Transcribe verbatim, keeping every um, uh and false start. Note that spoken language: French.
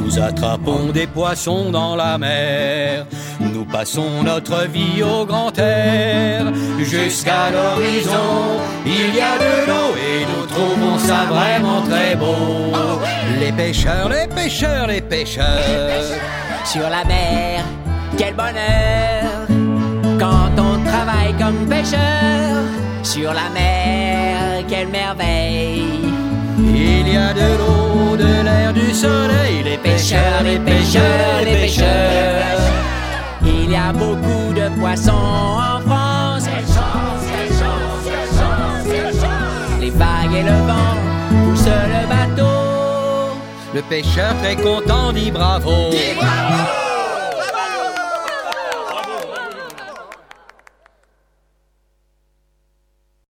Nous attrapons des poissons dans la mer. Nous passons notre vie au grand air. Jusqu'à l'horizon, il y a de l'eau et nous trouvons ça vraiment très beau. Les pêcheurs, les pêcheurs, les pêcheurs. Sur la mer, quel bonheur quand on travaille comme pêcheur. Sur la mer, quelle merveille. Il y a de l'eau, de l'air, du soleil. Les pêcheurs, les pêcheurs, les pêcheurs. Il y a beaucoup de poissons en France. Les vagues et le vent poussent le bateau. Le pêcheur très content dit bravo. Dis bravo.